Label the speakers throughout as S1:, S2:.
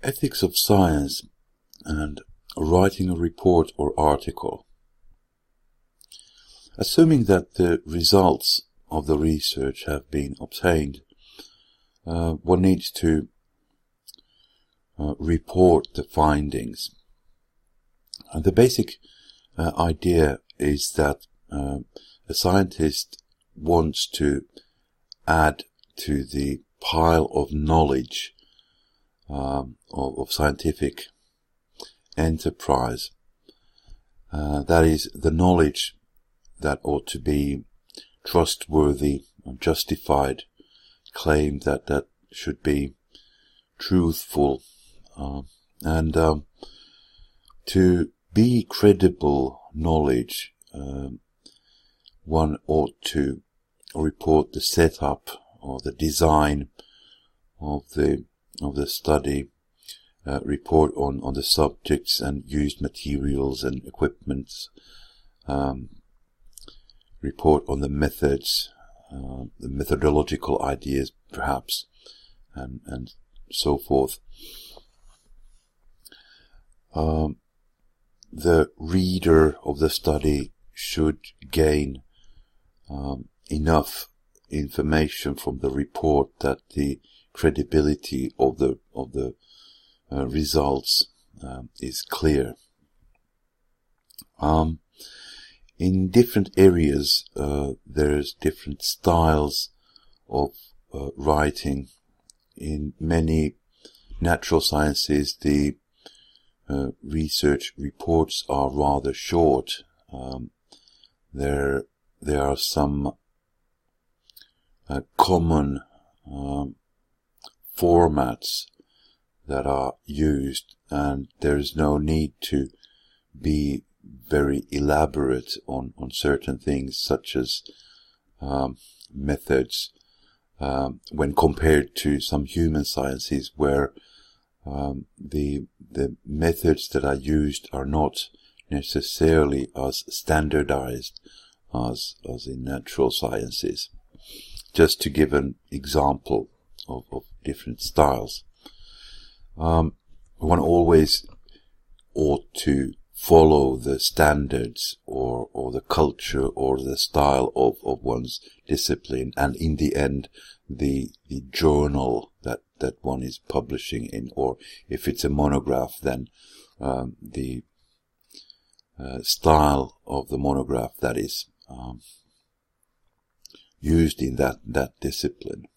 S1: ethics of science and writing a report or article. Assuming that the results of the research have been obtained, one needs to report the findings. And the basic idea is that a scientist wants to add to the pile of knowledge of scientific enterprise. That is the knowledge that ought to be trustworthy, justified, claim that should be truthful, and to be credible knowledge, one ought to report the setup or the design of the study, report on the subjects and used materials and equipments, report on the methods, the methodological ideas perhaps, and so forth. The reader of the study should gain enough information from the report that the credibility of the results is clear. In different areas, there's different styles of writing. In many natural sciences, the research reports are rather short. There are some common formats that are used, and there is no need to be very elaborate on certain things, such as methods, when compared to some human sciences where the methods that are used are not necessarily as standardized as in natural sciences. Just to give an example of different styles. One always ought to follow the standards or the culture or the style of one's discipline, and in the end the journal that one is publishing in, or if it's a monograph, then the style of the monograph that is used in that discipline.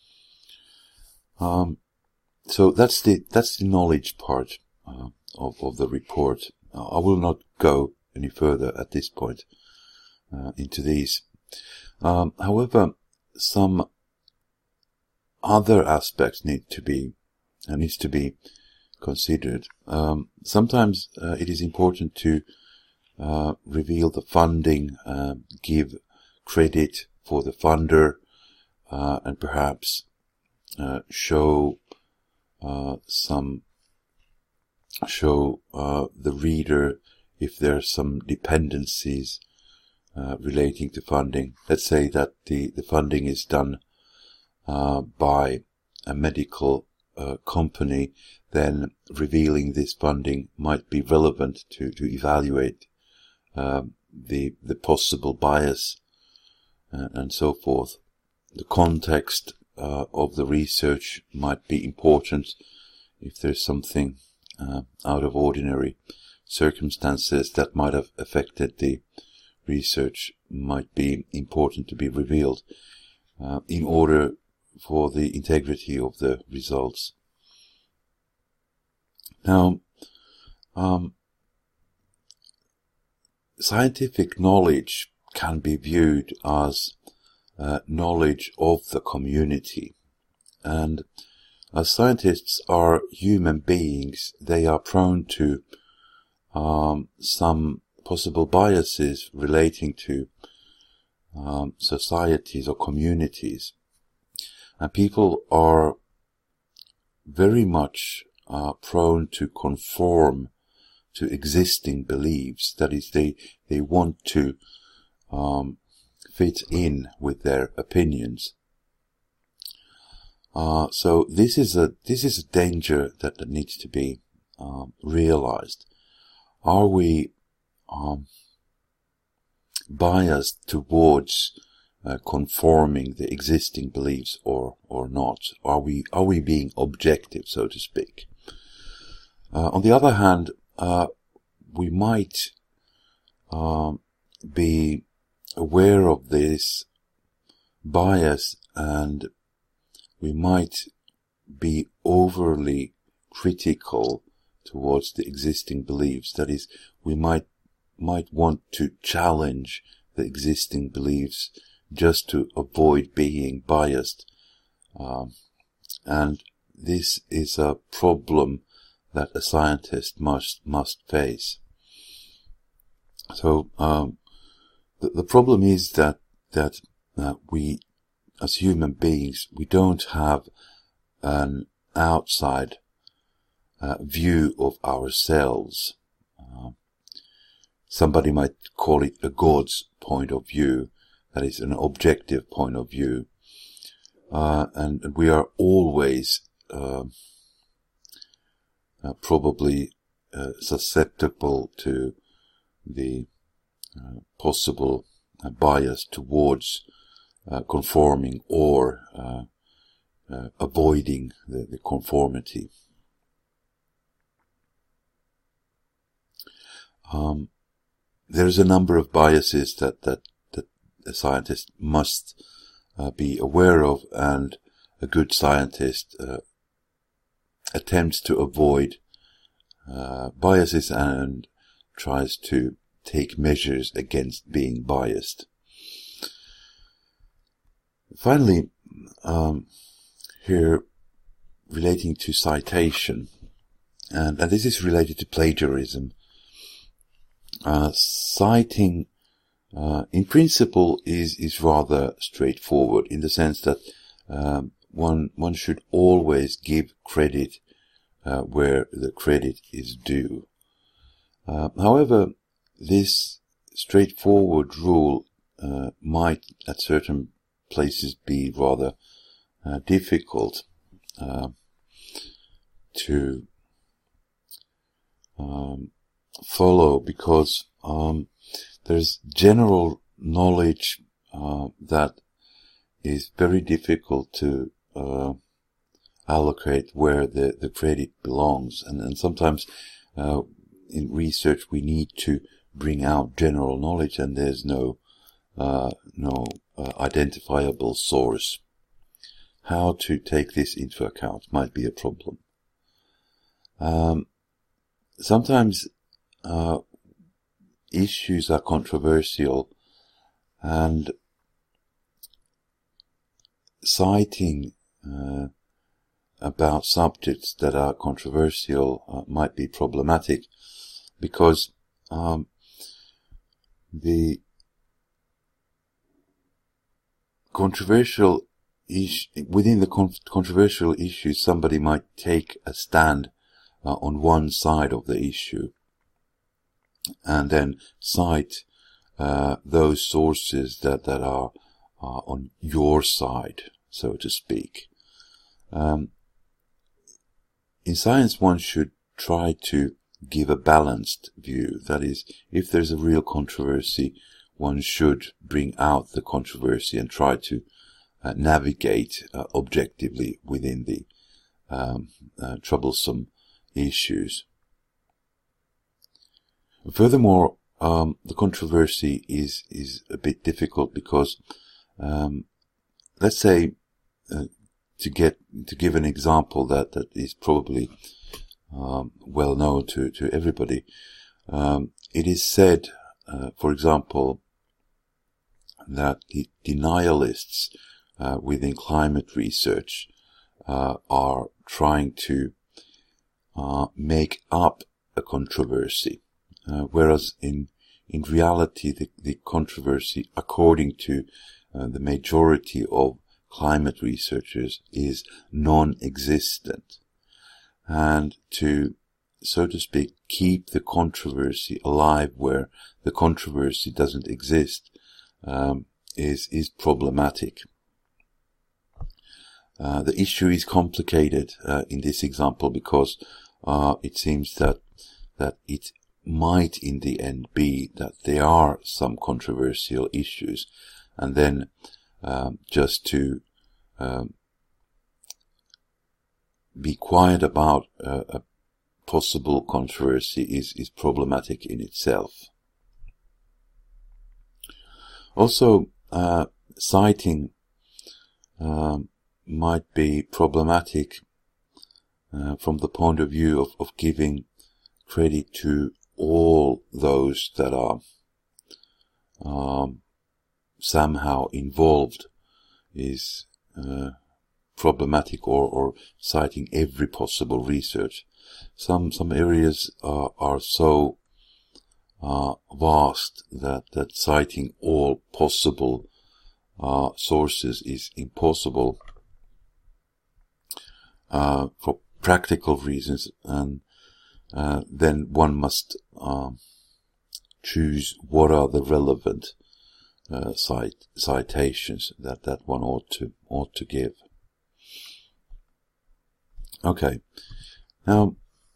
S1: So that's the knowledge part of the report. I will not go any further at this point into these. However, some other aspects needs to be considered. Sometimes it is important to reveal the funding, give credit for the funder, and perhaps show the reader if there are some dependencies relating to funding. Let's say that the funding is done by a medical company, then revealing this funding might be relevant to evaluate the possible bias and so forth. The context of the research might be important. If there's something out of ordinary circumstances that might have affected the research, might be important to be revealed in order for the integrity of the results. Now, scientific knowledge can be viewed as knowledge of the community, and as scientists are human beings, they are prone to some possible biases relating to societies or communities. And people are very much prone to conform to existing beliefs. That is, they want to fit in with their opinions. So this is a danger that needs to be realized. Are we biased towards conforming the existing beliefs or not? Are we being objective, so to speak? On the other hand, we might be aware of this bias, and we might be overly critical towards the existing beliefs. That is, we might want to challenge the existing beliefs just to avoid being biased. And this is a problem that a scientist must face. So the problem is that we, as human beings, we don't have an outside view of ourselves. Somebody might call it a God's point of view, that is an objective point of view, and we are always probably susceptible to the possible bias towards conforming or avoiding the conformity. There's a number of biases that a scientist must be aware of, and a good scientist attempts to avoid biases and tries to take measures against being biased. Finally, here relating to citation, and this is related to plagiarism. Citing, in principle, is rather straightforward in the sense that one should always give credit where the credit is due. However, this straightforward rule might, at certain places, be rather difficult to follow, because there's general knowledge that is very difficult to allocate where the credit belongs, and sometimes in research we need to bring out general knowledge, and there's no identifiable source. How to take this into account might be a problem. Sometimes issues are controversial, and citing about subjects that are controversial might be problematic, because the controversial within the controversial issues, somebody might take a stand on one side of the issue, and then cite those sources that are on your side, so to speak. In science, one should try to give a balanced view. That is, if there's a real controversy, one should bring out the controversy and try to navigate objectively within the troublesome issues. Furthermore, the controversy is a bit difficult because, let's say, to give an example that is probably well known to everybody, it is said, for example, that the denialists within climate research are trying to make up a controversy, whereas in reality the controversy, according to the majority of climate researchers, is non-existent. And to, so to speak, keep the controversy alive where the controversy doesn't exist is problematic. The issue is complicated in this example because it seems that it might in the end be that there are some controversial issues, and then just to be quiet about a possible controversy is problematic in itself. Also, citing might be problematic from the point of view of giving credit to all those that are somehow involved is problematic, or citing every possible research. Some areas are so vast that citing all possible sources is impossible for practical reasons, and then one must choose what are the relevant citations that one ought to give. Okay, now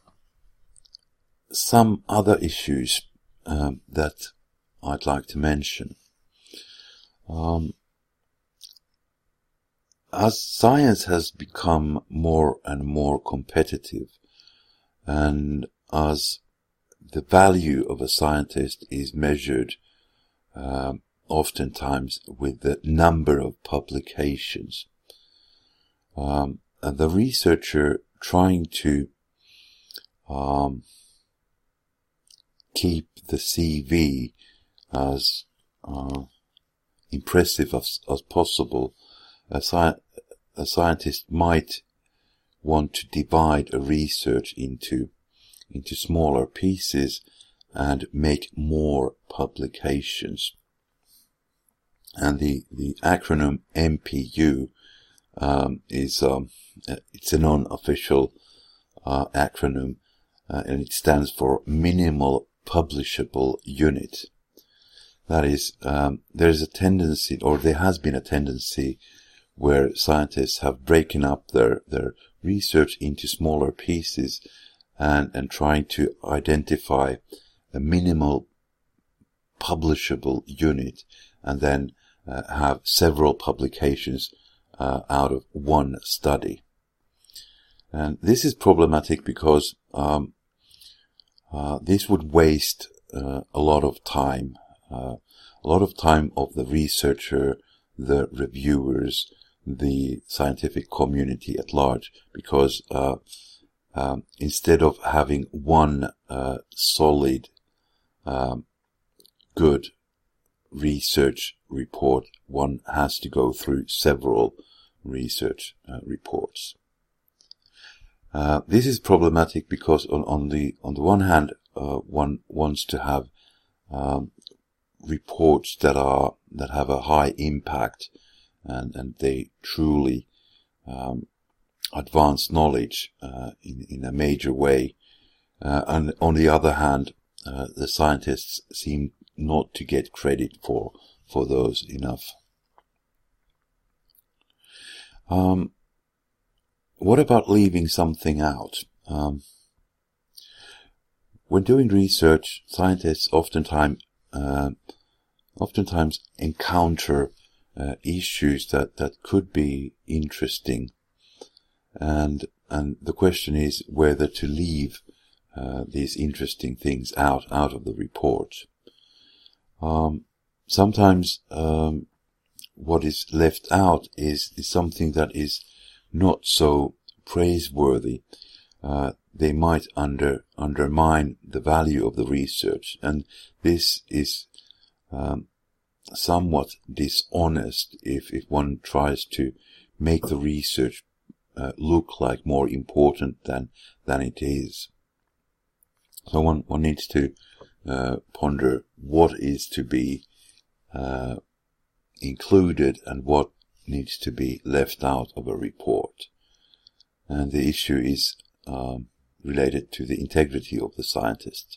S1: some other issues that I'd like to mention. As science has become more and more competitive, and as the value of a scientist is measured oftentimes with the number of publications, and the researcher trying to keep the CV as impressive as possible, a scientist might want to divide a research into smaller pieces and make more publications. And the acronym MPU is it's a non-official acronym, and it stands for Minimal Publishable Unit. That is, there's a tendency, or there has been a tendency, where scientists have broken up their research into smaller pieces and trying to identify a minimal publishable unit, and then have several publications out of one study. And this is problematic because this would waste a lot of time of the researcher, the reviewers, the scientific community at large, because instead of having one solid, good research report, one has to go through several research reports. This is problematic because on the one hand, one wants to have reports that have a high impact, and they truly advance knowledge in a major way. And on the other hand, the scientists seem not to get credit for those enough. What about leaving something out? When doing research, scientists oftentimes encounter issues that could be interesting, and the question is whether to leave these interesting things out of the report. Sometimes what is left out is something that is not so praiseworthy. They might undermine the value of the research, and this is somewhat dishonest if one tries to make the research look like more important than it is. So one needs to ponder what is to be included and what needs to be left out of a report. And the issue is related to the integrity of the scientist.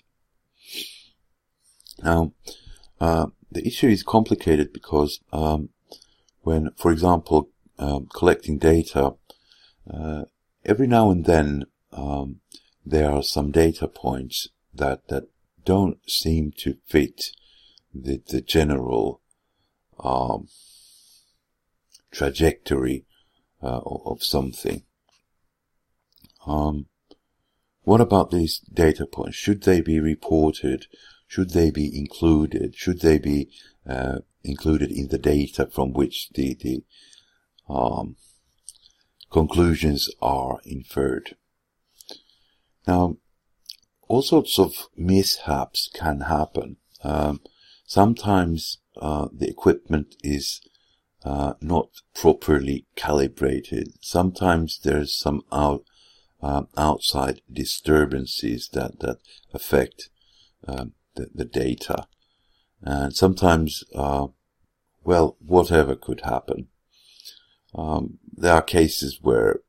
S1: Now, the issue is complicated because when, for example, collecting data, every now and then there are some data points that don't seem to fit the general trajectory of something. What about these data points? Should they be reported? Should they be included? Should they be included in the data from which the conclusions are inferred? Now, all sorts of mishaps can happen. Sometimes the equipment is not properly calibrated. Sometimes there's some outside disturbances that affect the data, and sometimes, whatever could happen. There are cases where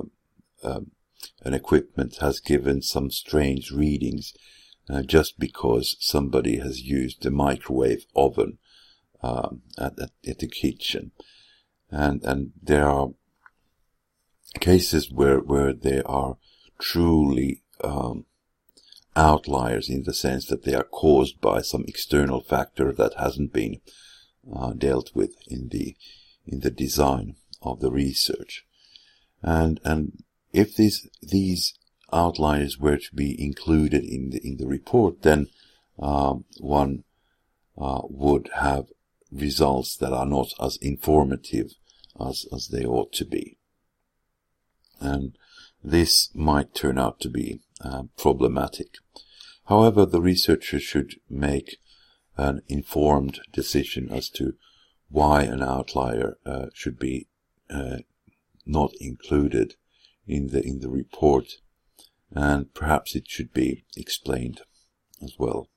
S1: an equipment has given some strange readings just because somebody has used the microwave oven at the kitchen, and there are cases where they are truly outliers, in the sense that they are caused by some external factor that hasn't been dealt with in the design of the research. And if these outliers were to be included in the report, then one would have results that are not as informative as they ought to be. And this might turn out to be problematic. However, the researcher should make an informed decision as to why an outlier should be not included in the report, and perhaps it should be explained as well.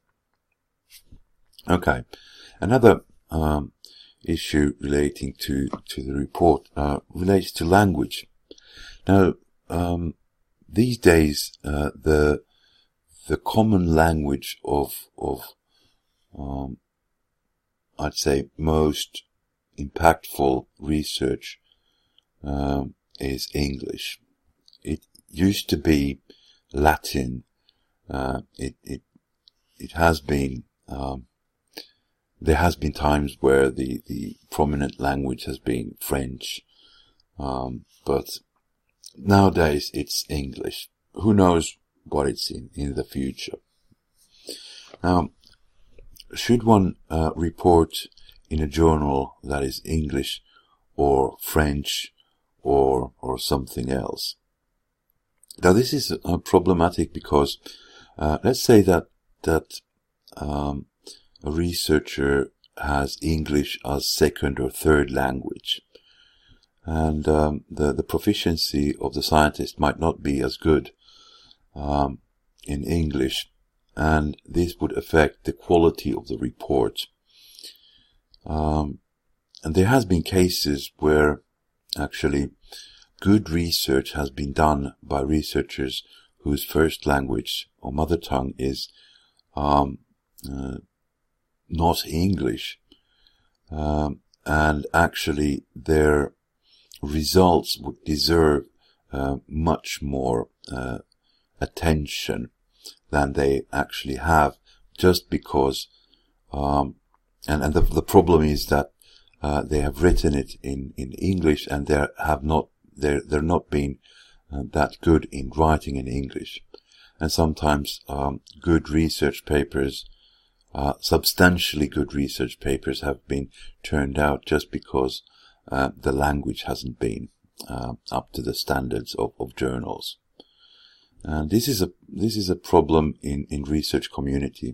S1: Okay, another issue relating to the report relates to language. Now, these days, the common language of I'd say most impactful research is English. It used to be Latin. It has been there has been times where the prominent language has been French, but nowadays it's English. Who knows what it's in the future? Now, should one report in a journal that is English or French or something else? Now, this is problematic because let's say that a researcher has English as second or third language, and the proficiency of the scientist might not be as good in English, and this would affect the quality of the report. And there has been cases where actually good research has been done by researchers whose first language or mother tongue is not English, and actually their results would deserve much more attention than they actually have, just because and the problem is that they have written it in English, and they're not being that good in writing in English. And sometimes good research papers, substantially good research papers, have been turned out just because the language hasn't been up to the standards of journals. And this is a problem in research community.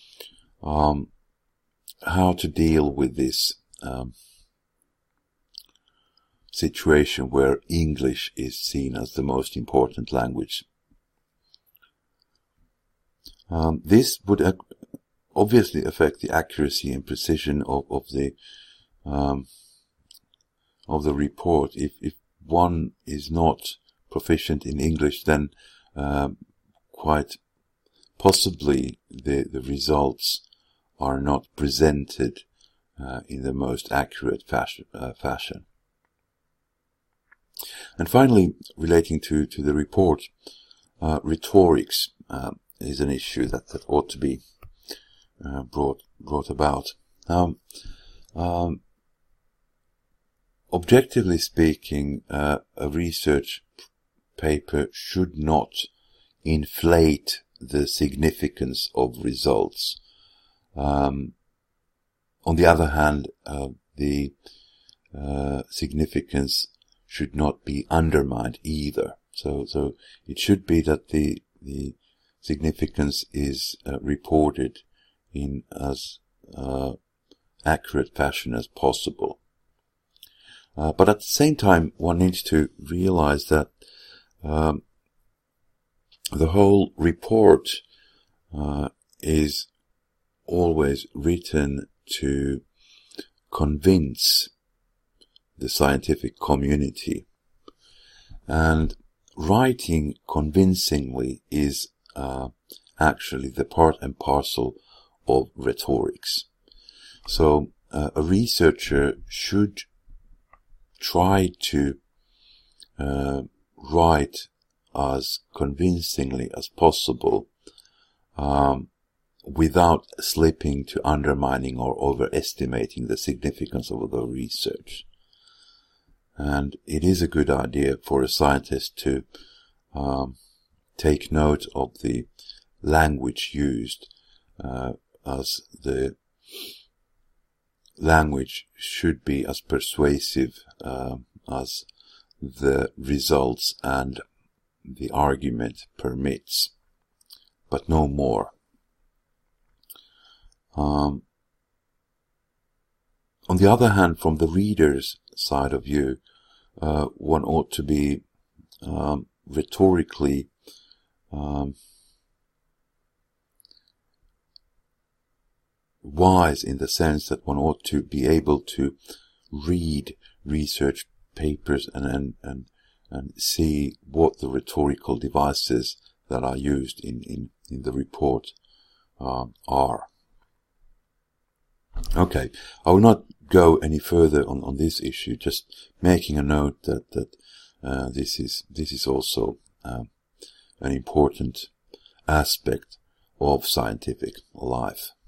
S1: How to deal with this situation where English is seen as the most important language. This would obviously affect the accuracy and precision of the report. If one is not proficient in English, then quite possibly the results are not presented in the most accurate fashion. And finally, relating to the report, rhetorics is an issue that ought to be brought about. Objectively speaking, a research paper should not inflate the significance of results. On the other hand, the significance should not be undermined either. So it should be that the significance is reported in as accurate fashion as possible. But at the same time, one needs to realize that the whole report is always written to convince the scientific community, and writing convincingly is actually the part and parcel of rhetorics. So a researcher should try to write as convincingly as possible, without slipping to undermining or overestimating the significance of the research. And it is a good idea for a scientist to take note of the language used, as the language should be as persuasive as the results and the argument permits, but no more. On the other hand, from the reader's side of view, one ought to be rhetorically wise, in the sense that one ought to be able to read research papers and see what the rhetorical devices that are used in the report are. Okay, I will not go any further on this issue, just making a note that this is also an important aspect of scientific life.